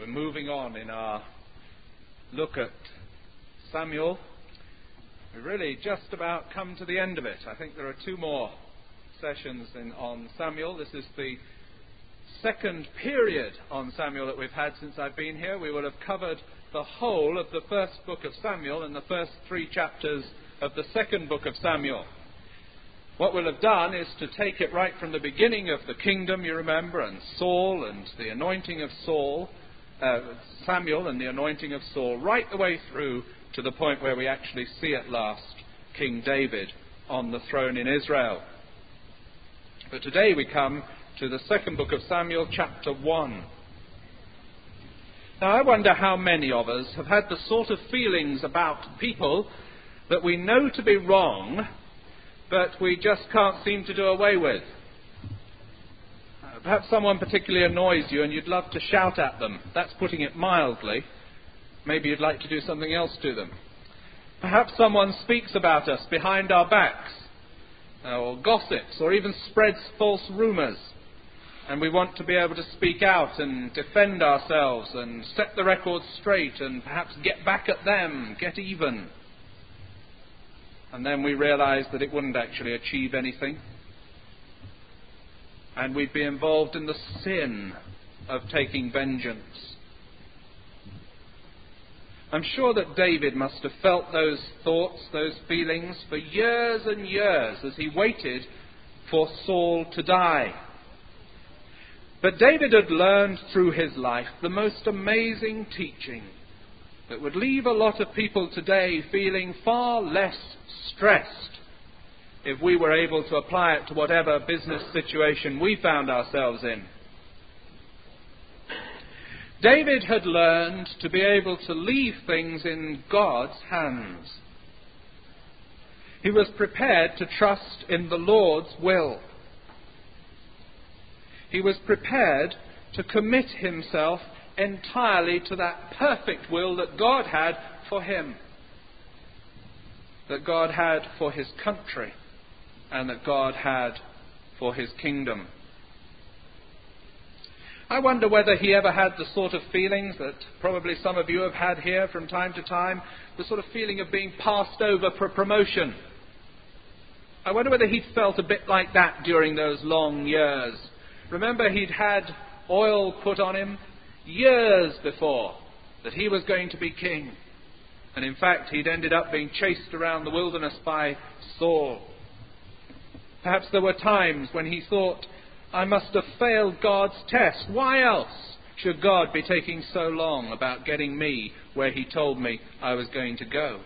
moving on in our look at Samuel. We've really just about come to the end of it. I think there are two more sessions on Samuel. This is the second period on Samuel that we've had since I've been here. We will have covered the whole of the first book of Samuel and the first 3 chapters of the second book of Samuel. What we'll have done is to take it right from the beginning of the kingdom, you remember, and Saul and the anointing of Samuel and the anointing of Saul, right the way through to the point where we actually see at last King David on the throne in Israel. But today we come to the second book of Samuel, chapter 1. Now I wonder how many of us have had the sort of feelings about people that we know to be wrong, but we just can't seem to do away with. Perhaps someone particularly annoys you and you'd love to shout at them. That's putting it mildly. Maybe you'd like to do something else to them. Perhaps someone speaks about us behind our backs, or gossips, or even spreads false rumours. And we want to be able to speak out and defend ourselves and set the record straight and perhaps get back at them, get even. And then we realise that it wouldn't actually achieve anything. And we'd be involved in the sin of taking vengeance. I'm sure that David must have felt those thoughts, those feelings, for years and years as he waited for Saul to die. But David had learned through his life the most amazing teaching that would leave a lot of people today feeling far less stressed if we were able to apply it to whatever business situation we found ourselves in. David had learned to be able to leave things in God's hands. He was prepared to trust in the Lord's will. He was prepared to commit himself entirely to that perfect will that God had for him, that God had for his country, and that God had for his kingdom. I wonder whether he ever had the sort of feelings that probably some of you have had here from time to time, the sort of feeling of being passed over for promotion. I wonder whether he'd felt a bit like that during those long years. Remember, he'd had oil put on him years before that he was going to be king. And in fact, he'd ended up being chased around the wilderness by Saul. Perhaps there were times when he thought, I must have failed God's test. Why else should God be taking so long about getting me where he told me I was going to go?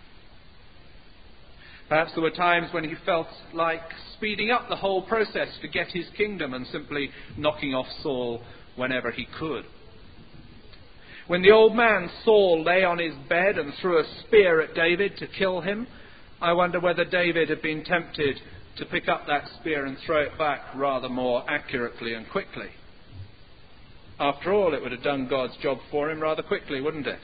Perhaps there were times when he felt like speeding up the whole process to get his kingdom and simply knocking off Saul whenever he could. When the old man Saul lay on his bed and threw a spear at David to kill him, I wonder whether David had been tempted to pick up that spear and throw it back rather more accurately and quickly. After all, it would have done God's job for him rather quickly, wouldn't it?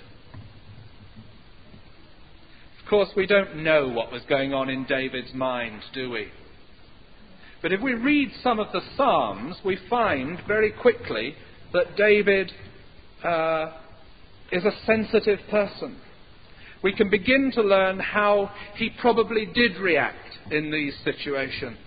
Of course, we don't know what was going on in David's mind, do we? But if we read some of the Psalms, we find very quickly that David is a sensitive person. We can begin to learn how he probably did react in these situations.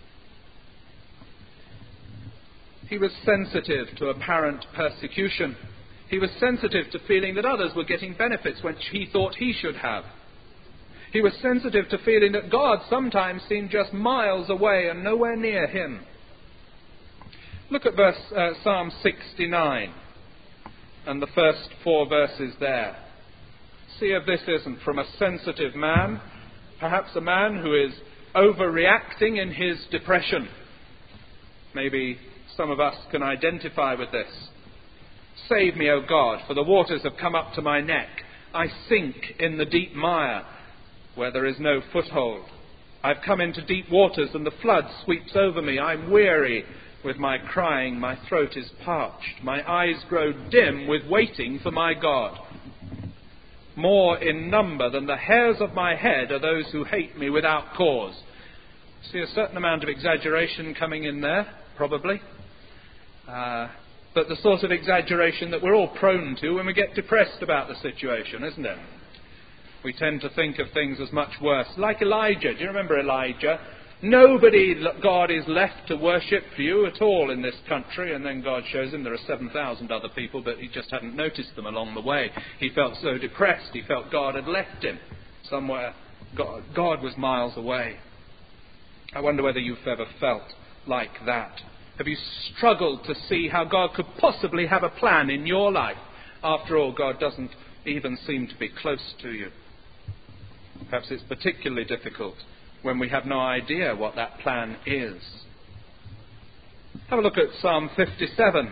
He was sensitive to apparent persecution. He was sensitive to feeling that others were getting benefits which he thought he should have. He was sensitive to feeling that God sometimes seemed just miles away and nowhere near him. Look at Psalm 69 and the first 4 verses there. See if this isn't from a sensitive man, perhaps a man who is overreacting in his depression. Maybe some of us can identify with this. Save me, O God, for the waters have come up to my neck. I sink in the deep mire where there is no foothold. I've come into deep waters and the flood sweeps over me. I'm weary with my crying. My throat is parched. My eyes grow dim with waiting for my God. More in number than the hairs of my head are those who hate me without cause. See a certain amount of exaggeration coming in there, probably. but the sort of exaggeration that we're all prone to when we get depressed about the situation, isn't it? We tend to think of things as much worse. Like Elijah. Do you remember Elijah? God is left to worship you at all in this country, and then God shows him there are 7,000 other people, but he just hadn't noticed them along the way. He felt so depressed. He felt God had left him somewhere. God was miles away. I wonder whether you've ever felt like that. Have you struggled to see how God could possibly have a plan in your life? After all, God doesn't even seem to be close to you. Perhaps it's particularly difficult when we have no idea what that plan is. Have a look at Psalm 57.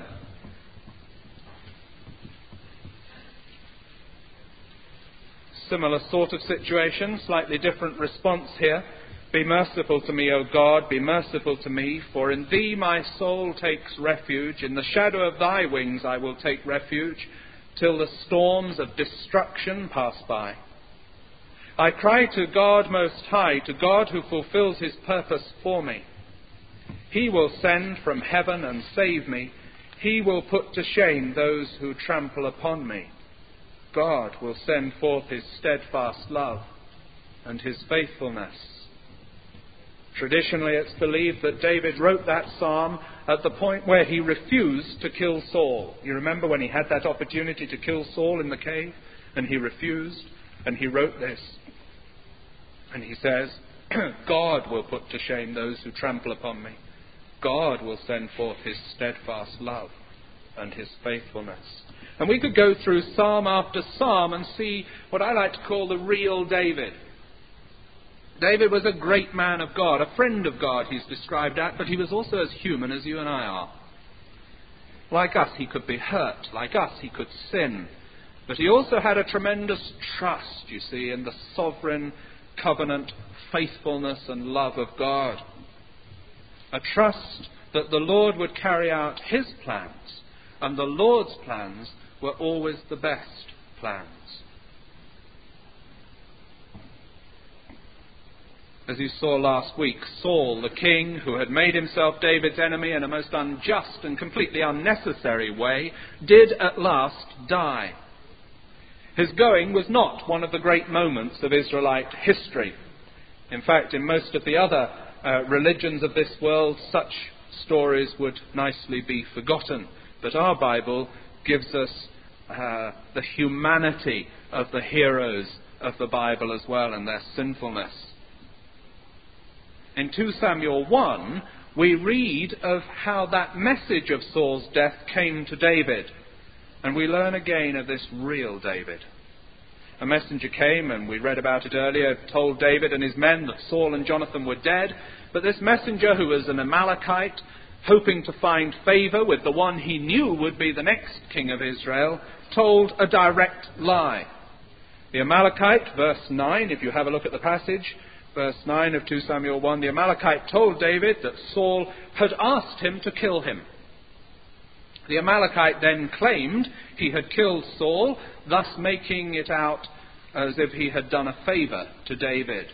Similar sort of situation, slightly different response here. Be merciful to me, O God, be merciful to me, for in thee my soul takes refuge. In the shadow of thy wings I will take refuge, till the storms of destruction pass by. I cry to God Most High, to God who fulfills his purpose for me. He will send from heaven and save me. He will put to shame those who trample upon me. God will send forth his steadfast love and his faithfulness. Traditionally, it's believed that David wrote that psalm at the point where he refused to kill Saul. You remember when he had that opportunity to kill Saul in the cave, and he refused, and he wrote this. And he says, God will put to shame those who trample upon me. God will send forth his steadfast love and his faithfulness. And we could go through psalm after psalm and see what I like to call the real David. David was a great man of God, a friend of God he's described at, but he was also as human as you and I are. Like us, he could be hurt. Like us, he could sin. But he also had a tremendous trust, you see, in the sovereign covenant faithfulness and love of God. A trust that the Lord would carry out his plans, and the Lord's plans were always the best plans. As you saw last week, Saul, the king, who had made himself David's enemy in a most unjust and completely unnecessary way, did at last die. His going was not one of the great moments of Israelite history. In fact, in most of the other religions of this world, such stories would nicely be forgotten. But our Bible gives us the humanity of the heroes of the Bible as well, and their sinfulness. In 2 Samuel 1, we read of how that message of Saul's death came to David. And we learn again of this real David. A messenger came, and we read about it earlier, told David and his men that Saul and Jonathan were dead. But this messenger, who was an Amalekite, hoping to find favour with the one he knew would be the next king of Israel, told a direct lie. The Amalekite, verse 9, if you have a look at the passage, verse 9 of 2 Samuel 1, the Amalekite told David that Saul had asked him to kill him. The Amalekite then claimed he had killed Saul, thus making it out as if he had done a favour to David.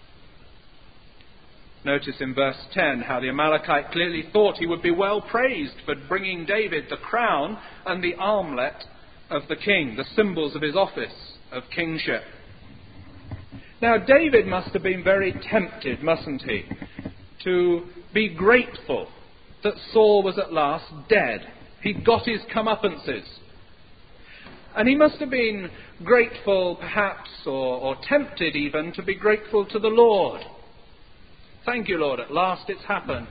Notice in verse 10 how the Amalekite clearly thought he would be well praised for bringing David the crown and the armlet of the king, the symbols of his office of kingship. Now, David must have been very tempted, mustn't he, to be grateful that Saul was at last dead. He'd got his comeuppances. And he must have been grateful, perhaps, or tempted even, to be grateful to the Lord. Thank you, Lord, at last it's happened.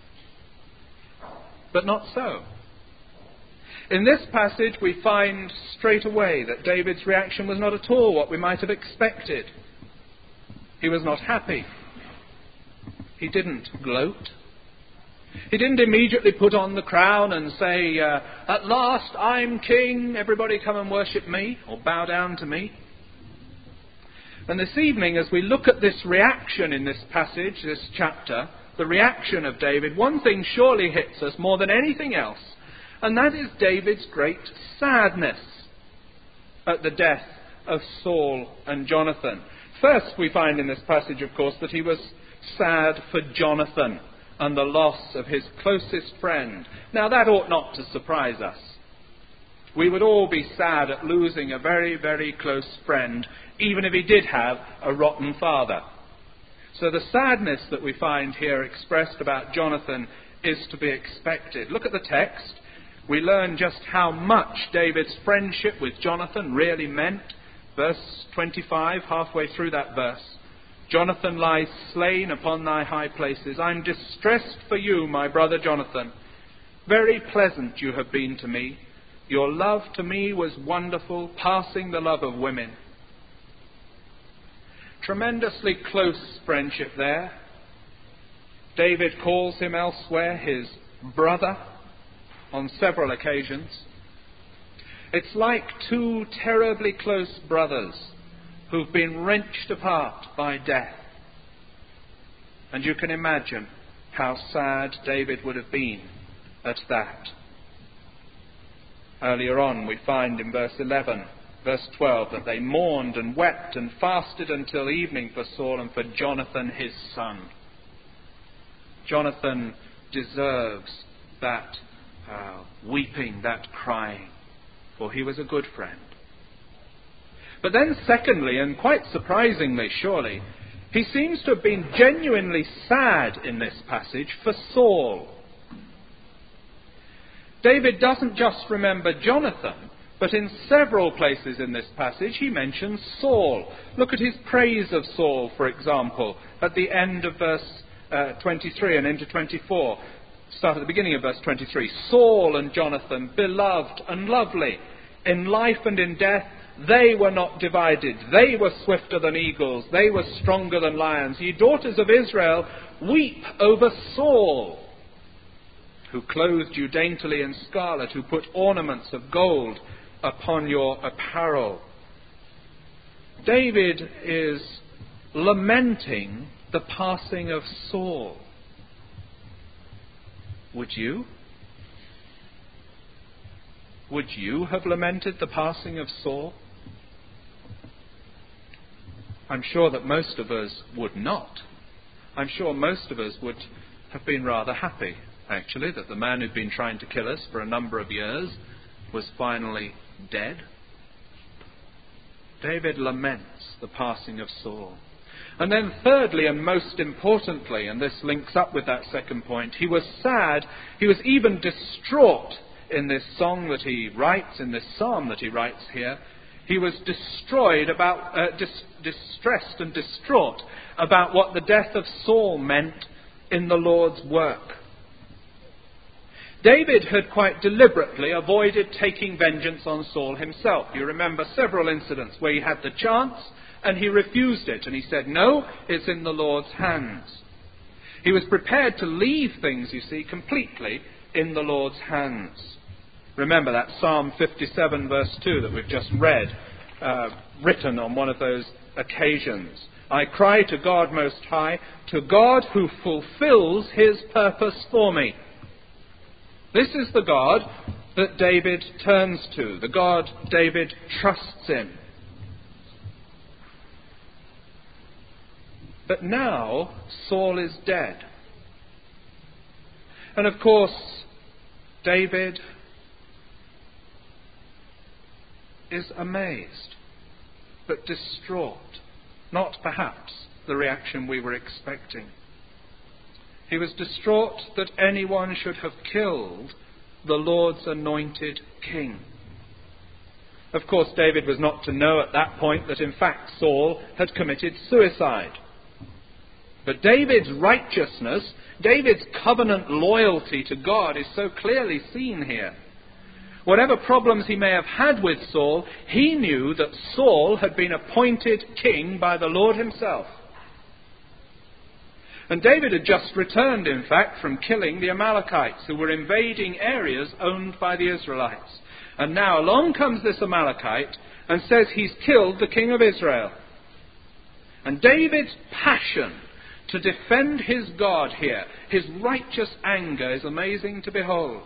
But not so. In this passage, we find straight away that David's reaction was not at all what we might have expected. He was not happy. He didn't gloat. He didn't immediately put on the crown and say, at last I'm king, everybody come and worship me, or bow down to me. And this evening, as we look at this reaction in this passage, this chapter, the reaction of David, one thing surely hits us more than anything else, and that is David's great sadness at the death of Saul and Jonathan. First, we find in this passage, of course, that he was sad for Jonathan. and the loss of his closest friend. Now that ought not to surprise us. We would all be sad at losing a very, very close friend, even if he did have a rotten father. So the sadness that we find here expressed about Jonathan is to be expected. Look at the text. We learn just how much David's friendship with Jonathan really meant. Verse 25, halfway through that verse. Jonathan lies slain upon thy high places. I'm distressed for you, my brother Jonathan. Very pleasant you have been to me. Your love to me was wonderful, passing the love of women. Tremendously close friendship there. David calls him elsewhere his brother on several occasions. It's like two terribly close brothers who've been wrenched apart by death. And you can imagine how sad David would have been at that. Earlier on we find in verse 11, verse 12, that they mourned and wept and fasted until evening for Saul and for Jonathan his son. Jonathan deserves that weeping, that crying, for he was a good friend. But then secondly, and quite surprisingly surely, he seems to have been genuinely sad in this passage for Saul. David doesn't just remember Jonathan, but in several places in this passage he mentions Saul. Look at his praise of Saul, for example, at the end of verse 23 and into 24. Start at the beginning of verse 23. Saul and Jonathan, beloved and lovely, in life and in death, they were not divided. They were swifter than eagles. They were stronger than lions. Ye daughters of Israel, weep over Saul, who clothed you daintily in scarlet, who put ornaments of gold upon your apparel. David is lamenting the passing of Saul. Would you? Would you have lamented the passing of Saul? I'm sure that most of us would not. I'm sure most of us would have been rather happy, actually, that the man who'd been trying to kill us for a number of years was finally dead. David laments the passing of Saul. And then thirdly and most importantly, and this links up with that second point, he was sad, he was even distraught in this song that he writes, in this psalm that he writes here. He was distressed and distraught about what the death of Saul meant in the Lord's work. David had quite deliberately avoided taking vengeance on Saul himself. You remember several incidents where he had the chance and he refused it. And he said, no, it's in the Lord's hands. He was prepared to leave things, you see, completely in the Lord's hands. Remember that Psalm 57 verse 2 that we've just read, written on one of those occasions. I cry to God Most High, to God who fulfills his purpose for me. This is the God that David turns to, the God David trusts in. But now Saul is dead. And of course, David is amazed, but distraught. Not perhaps the reaction we were expecting. He was distraught that anyone should have killed the Lord's anointed king. Of course, David was not to know at that point that in fact Saul had committed suicide. But David's righteousness, David's covenant loyalty to God is so clearly seen here. Whatever problems he may have had with Saul, he knew that Saul had been appointed king by the Lord himself. And David had just returned, in fact, from killing the Amalekites, who were invading areas owned by the Israelites. And now along comes this Amalekite and says he's killed the king of Israel. And David's passion to defend his God here, his righteous anger, is amazing to behold.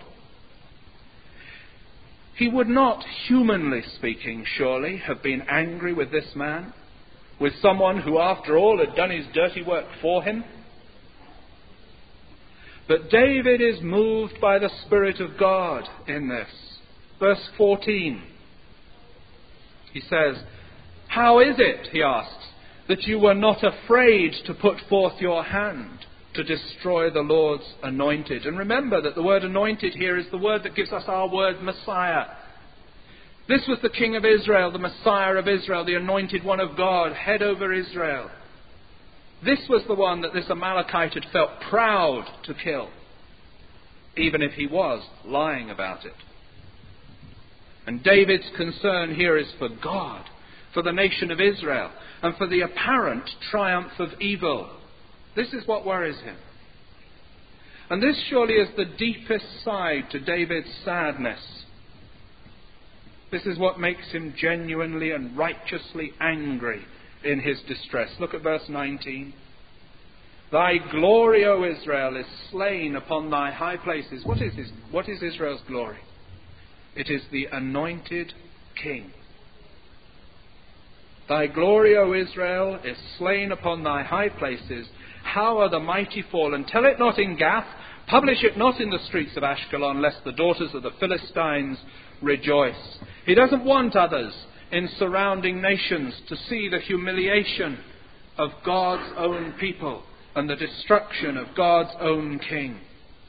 He would not, humanly speaking, surely, have been angry with this man, with someone who, after all, had done his dirty work for him. But David is moved by the Spirit of God in this. Verse 14. He says, "How is it," he asks, "that you were not afraid to put forth your hand to destroy the Lord's anointed?" And remember that the word anointed here is the word that gives us our word Messiah. This was the King of Israel, the Messiah of Israel, the anointed one of God, head over Israel. This was the one that this Amalekite had felt proud to kill, even if he was lying about it. And David's concern here is for God, for the nation of Israel, and for the apparent triumph of evil. This is what worries him. And this surely is the deepest side to David's sadness. This is what makes him genuinely and righteously angry in his distress. Look at verse 19. "Thy glory, O Israel, is slain upon thy high places." What is Israel's glory? It is the anointed king. "Thy glory, O Israel, is slain upon thy high places. How are the mighty fallen? Tell it not in Gath, publish it not in the streets of Ashkelon, lest the daughters of the Philistines rejoice." He doesn't want others in surrounding nations to see the humiliation of God's own people and the destruction of God's own king.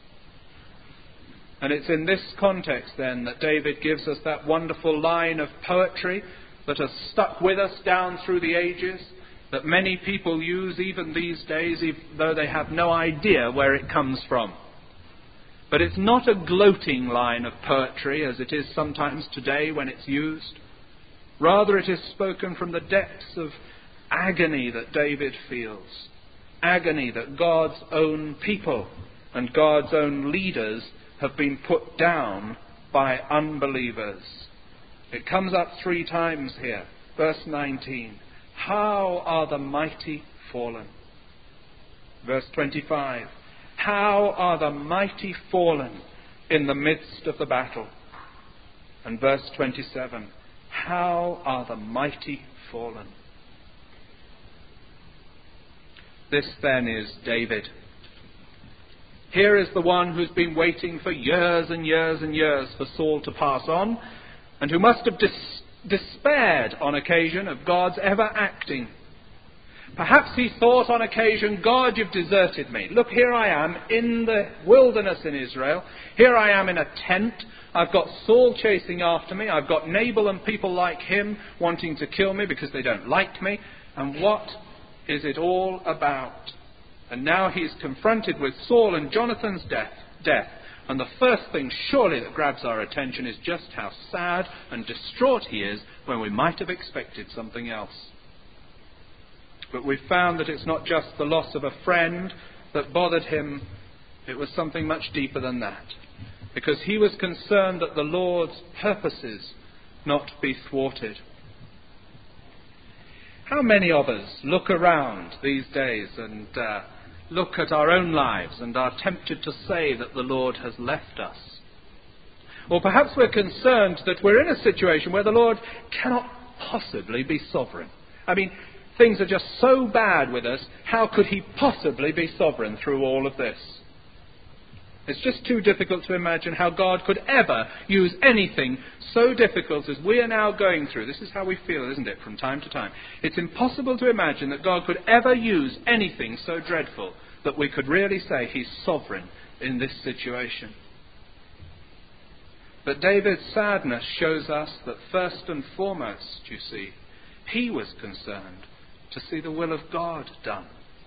And it's in this context then that David gives us that wonderful line of poetry that has stuck with us down through the ages, that many people use even these days, even though they have no idea where it comes from. But it's not a gloating line of poetry as it is sometimes today when it's used. Rather, it is spoken from the depths of agony that David feels. Agony that God's own people and God's own leaders have been put down by unbelievers. It comes up 3 times here. Verse 19. "How are the mighty fallen?" Verse 25. "How are the mighty fallen in the midst of the battle?" And verse 27. "How are the mighty fallen?" This then is David. Here is the one who's been waiting for years and years and years for Saul to pass on, and who must have despaired on occasion of God's ever acting. Perhaps he thought on occasion, "God, you've deserted me. Look, here I am in the wilderness in Israel. Here I am in a tent. I've got Saul chasing after me. I've got Nabal and people like him wanting to kill me because they don't like me. And what is it all about?" And now he's confronted with Saul and Jonathan's death. And the first thing surely that grabs our attention is just how sad and distraught he is when we might have expected something else. But we've found that it's not just the loss of a friend that bothered him. It was something much deeper than that. Because he was concerned that the Lord's purposes not be thwarted. How many of us look around these days and look at our own lives and are tempted to say that the Lord has left us? Or perhaps we're concerned that we're in a situation where the Lord cannot possibly be sovereign. I mean, things are just so bad with us, how could he possibly be sovereign through all of this? It's just too difficult to imagine how God could ever use anything so difficult as we are now going through. This is how we feel, isn't it, from time to time? It's impossible to imagine that God could ever use anything so dreadful that we could really say he's sovereign in this situation. But David's sadness shows us that first and foremost, you see, he was concerned to see the will of God done.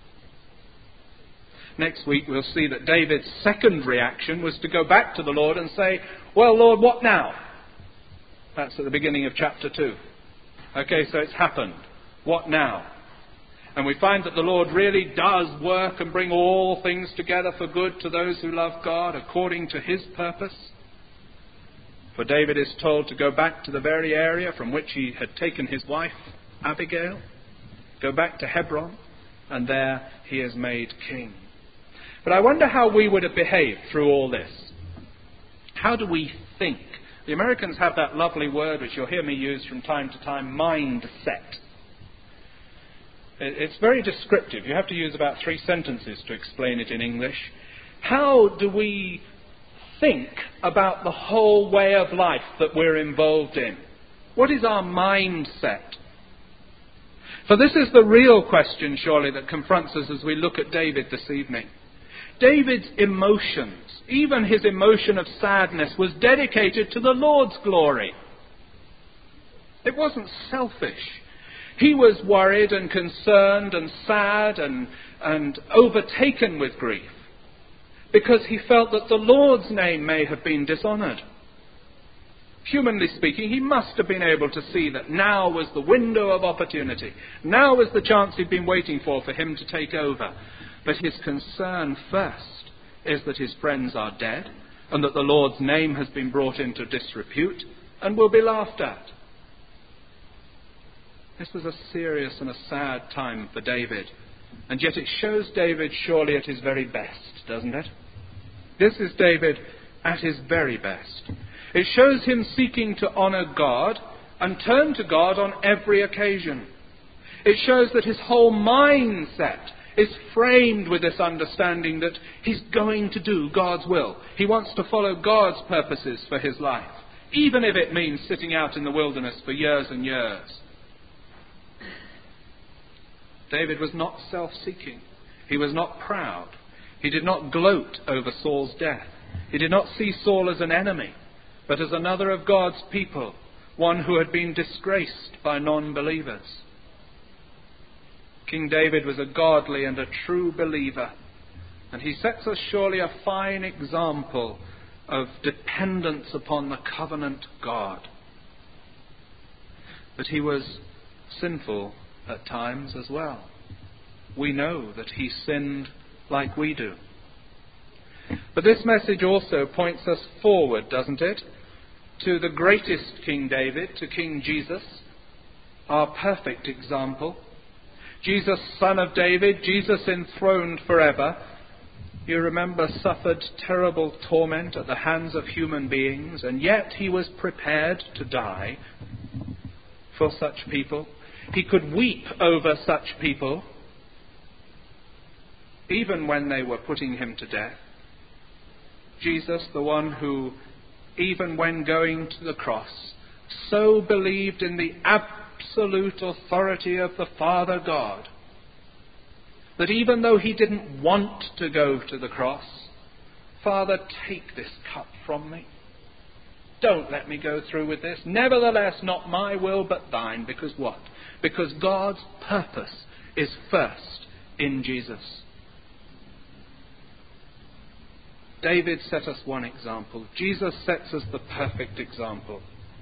Next week we'll see that David's second reaction was to go back to the Lord and say, "Well, Lord, what now?" That's at the beginning of chapter 2. Okay, so it's happened. What now? And we find that the Lord really does work and bring all things together for good to those who love God according to his purpose. For David is told to go back to the very area from which he had taken his wife, Abigail, go back to Hebron, and there he is made king. But I wonder how we would have behaved through all this. How do we think? The Americans have that lovely word, which you'll hear me use from time to time, mindset. It's very descriptive. You have to use about 3 sentences to explain it in English. How do we think about the whole way of life that we're involved in? What is our mindset? For this is the real question, surely, that confronts us as we look at David this evening. David's emotions, even his emotion of sadness, was dedicated to the Lord's glory. It wasn't selfish. He was worried and concerned and sad and overtaken with grief because he felt that the Lord's name may have been dishonoured. Humanly speaking, he must have been able to see that now was the window of opportunity. Now was the chance he'd been waiting for him to take over. But his concern first is that his friends are dead and that the Lord's name has been brought into disrepute and will be laughed at. This was a serious and a sad time for David. And yet it shows David surely at his very best, doesn't it? This is David at his very best. It shows him seeking to honour God and turn to God on every occasion. It shows that his whole mindset is framed with this understanding that he's going to do God's will. He wants to follow God's purposes for his life, even if it means sitting out in the wilderness for years and years. David was not self-seeking. He was not proud. He did not gloat over Saul's death. He did not see Saul as an enemy, but as another of God's people, one who had been disgraced by non-believers. King David was a godly and a true believer, and he sets us surely a fine example of dependence upon the covenant God. But he was sinful at times as well. We know that he sinned like we do. But this message also points us forward, doesn't it, to the greatest King David, to King Jesus, our perfect example. Jesus, son of David, Jesus enthroned forever, you remember, suffered terrible torment at the hands of human beings, and yet he was prepared to die for such people. He could weep over such people, even when they were putting him to death. Jesus, the one who, even when going to the cross, so believed in the absolute authority of the Father God, that even though he didn't want to go to the cross, Father, take this cup from me. Don't let me go through with this. Nevertheless, not my will but thine. Because what? Because God's purpose is first in Jesus. David set us one example. Jesus sets us the perfect example.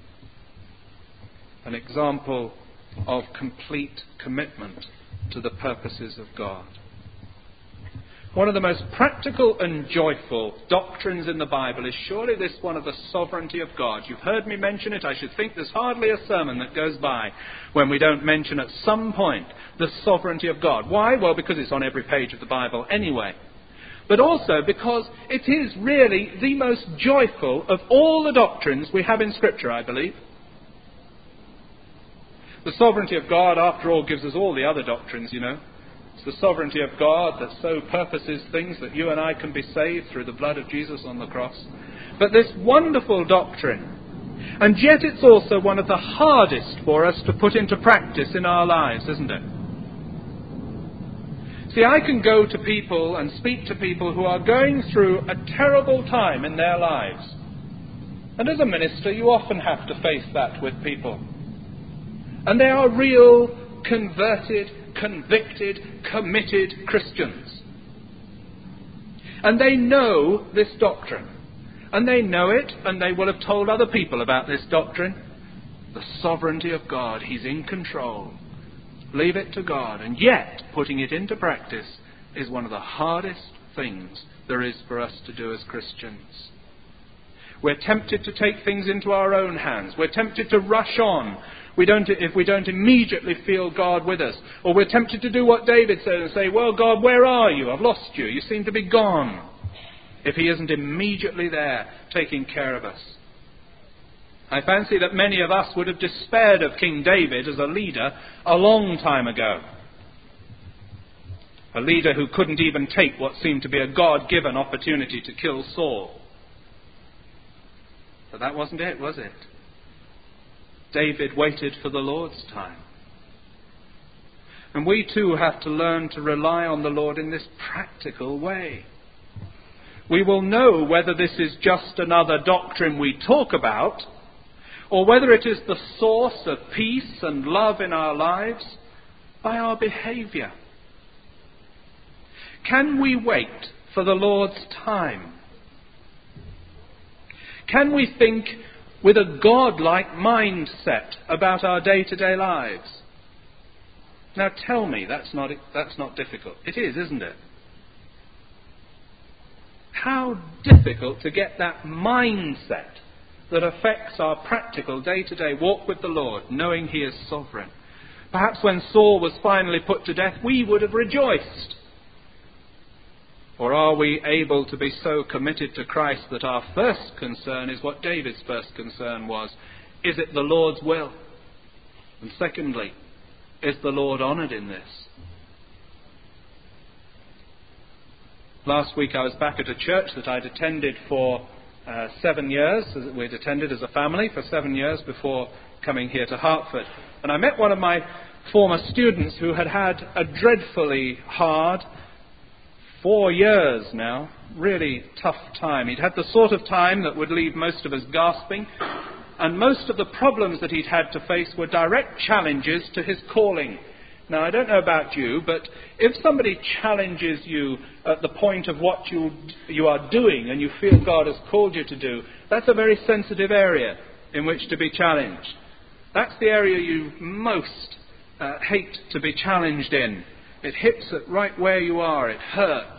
An example of complete commitment to the purposes of God. One of the most practical and joyful doctrines in the Bible is surely this one of the sovereignty of God. You've heard me mention it. I should think there's hardly a sermon that goes by when we don't mention at some point the sovereignty of God. Why? Well, because it's on every page of the Bible anyway. But also because it is really the most joyful of all the doctrines we have in Scripture, I believe. The sovereignty of God, after all, gives us all the other doctrines, you know. It's the sovereignty of God that so purposes things that you and I can be saved through the blood of Jesus on the cross. But this wonderful doctrine, and yet it's also one of the hardest for us to put into practice in our lives, isn't it? See, I can go to people and speak to people who are going through a terrible time in their lives. And as a minister, you often have to face that with people. And they are real, converted, convicted, committed Christians. And they know this doctrine. And they know it, and they will have told other people about this doctrine. The sovereignty of God. He's in control. Leave it to God. And yet, putting it into practice is one of the hardest things there is for us to do as Christians. We're tempted to take things into our own hands. We're tempted to rush on if we don't immediately feel God with us. Or we're tempted to do what David said and say, well, God, where are you? I've lost you. You seem to be gone. If he isn't immediately there taking care of us. I fancy that many of us would have despaired of King David as a leader a long time ago. A leader who couldn't even take what seemed to be a God-given opportunity to kill Saul. But that wasn't it, was it? David waited for the Lord's time. And we too have to learn to rely on the Lord in this practical way. We will know whether this is just another doctrine we talk about, or whether it is the source of peace and love in our lives by our behaviour. Can we wait for the Lord's time? Can we think with a God-like mindset about our day-to-day lives? Now tell me, that's not difficult. It is, isn't it? How difficult to get that mindset that affects our practical day-to-day walk with the Lord, knowing He is sovereign. Perhaps when Saul was finally put to death, we would have rejoiced. Or are we able to be so committed to Christ that our first concern is what David's first concern was? Is it the Lord's will? And secondly, is the Lord honoured in this? Last week I was back at a church that I'd attended for 7 years. We'd attended as a family for 7 years before coming here to Hertford. And I met one of my former students who had had a dreadfully hard 4 years now, really tough time. He'd had the sort of time that would leave most of us gasping, and most of the problems that he'd had to face were direct challenges to his calling. Now, I don't know about you, but if somebody challenges you at the point of what you are doing and you feel God has called you to do, that's a very sensitive area in which to be challenged. That's the area you most hate to be challenged in. It hits it right where you are. It hurts.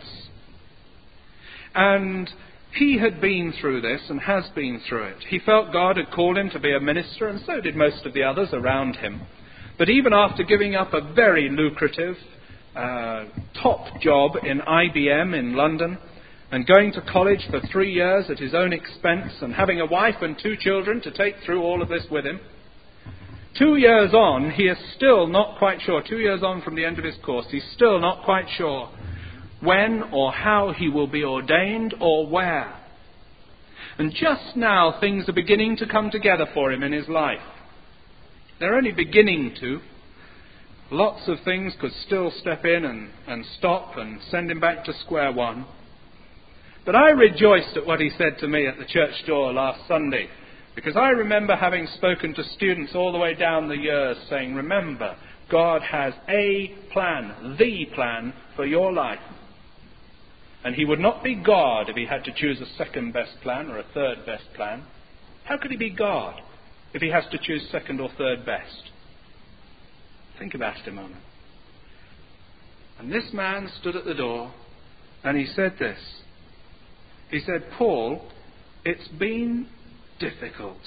And he had been through this and has been through it. He felt God had called him to be a minister, and so did most of the others around him. But even after giving up a very lucrative top job in IBM in London and going to college for 3 years at his own expense and having a wife and 2 children to take through all of this with him, 2 years on, he is still not quite sure. 2 years on from the end of his course, he's still not quite sure when or how he will be ordained or where. And just now things are beginning to come together for him in his life. They're only beginning to. Lots of things could still step in and stop and send him back to square one. But I rejoiced at what he said to me at the church door last Sunday, because I remember having spoken to students all the way down the years saying, remember, God has a plan, the plan for your life. And he would not be God if he had to choose a second best plan or a third best plan. How could he be God if he has to choose second or third best? Think about it a moment. And this man stood at the door and he said this. He said, Paul, it's been difficult.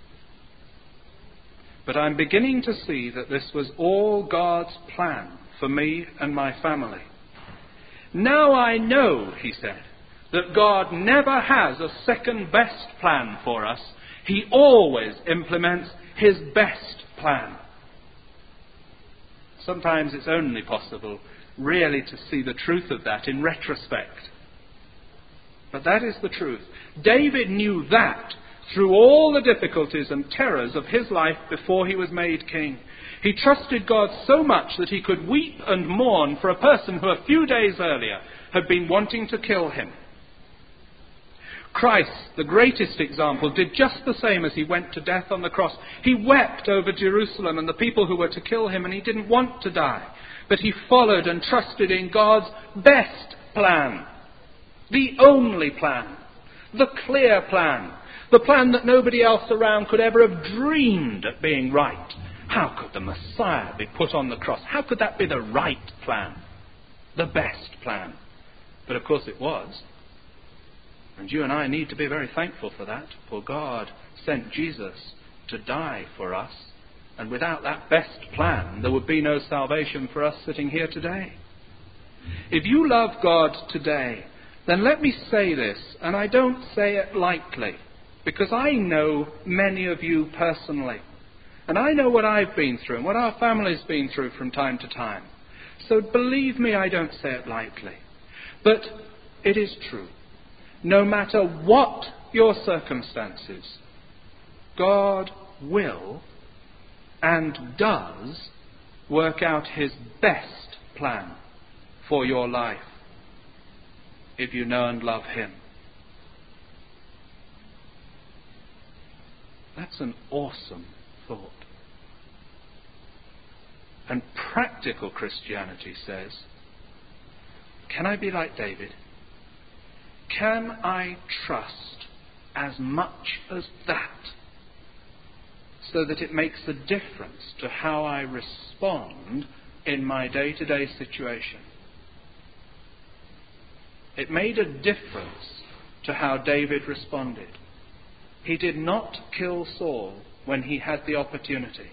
But I'm beginning to see that this was all God's plan for me and my family. Now I know, he said, that God never has a second best plan for us. He always implements his best plan. Sometimes it's only possible really to see the truth of that in retrospect. But that is the truth. David knew that through all the difficulties and terrors of his life before he was made king. He trusted God so much that he could weep and mourn for a person who a few days earlier had been wanting to kill him. Christ, the greatest example, did just the same as he went to death on the cross. He wept over Jerusalem and the people who were to kill him, and he didn't want to die. But he followed and trusted in God's best plan. The only plan. The clear plan. The plan that nobody else around could ever have dreamed of being right. How could the Messiah be put on the cross? How could that be the right plan? The best plan? But of course it was. And you and I need to be very thankful for that. For God sent Jesus to die for us. And without that best plan, there would be no salvation for us sitting here today. If you love God today, then let me say this, and I don't say it lightly, because I know many of you personally. And I know what I've been through and what our family's been through from time to time. So believe me, I don't say it lightly. But it is true. No matter what your circumstances, God will and does work out his best plan for your life if you know and love him. That's an awesome thought. And practical Christianity says, can I be like David? Can I trust as much as that so that it makes a difference to how I respond in my day-to-day situation? It made a difference to how David responded. He did not kill Saul when he had the opportunity.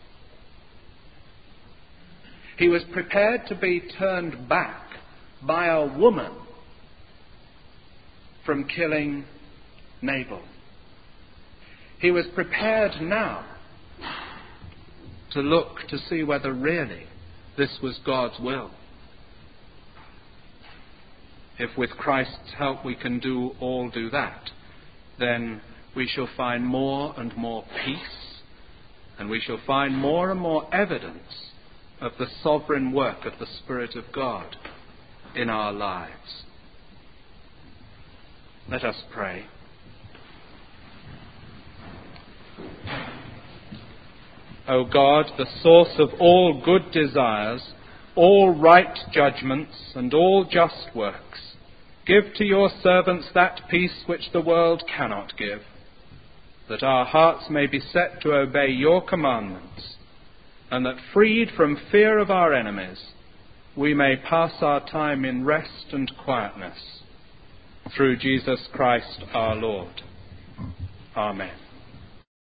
He was prepared to be turned back by a woman from killing Nabal. He was prepared now to look to see whether really this was God's will. If with Christ's help we can do that, then we shall find more and more peace, and we shall find more and more evidence of the sovereign work of the Spirit of God in our lives. Let us pray. O God, the source of all good desires, all right judgments, and all just works, give to your servants that peace which the world cannot give, that our hearts may be set to obey your commandments, and that freed from fear of our enemies, we may pass our time in rest and quietness. Through Jesus Christ our Lord. Amen.